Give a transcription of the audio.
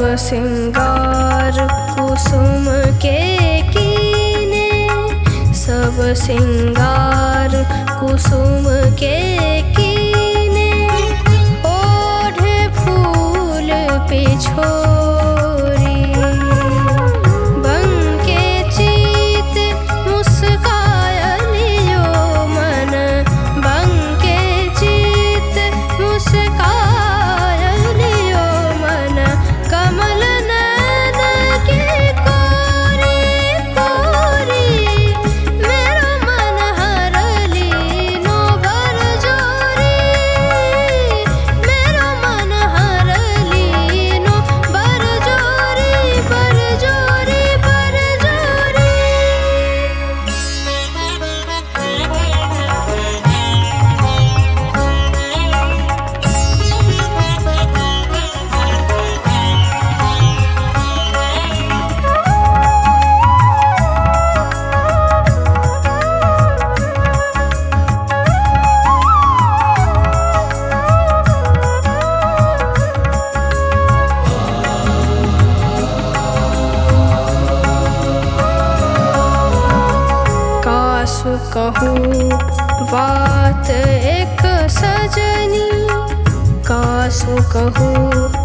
सिंगार कुसुम के कीने, सब सिंगार कुसुम के कीने, ओढ़े फूल पे छोरी, बंके चित मुस्कायलियो मन, बंके चित मुस्कायलियो मन, कमल नैन की कोरी कोरी, मेरो मन हरली नो बर जोरी, मेरो मन हरली नो बर जोरी, बर जोरी, बर जोरी। कासु कहूँ बात एक सजनी, कासु कहूँ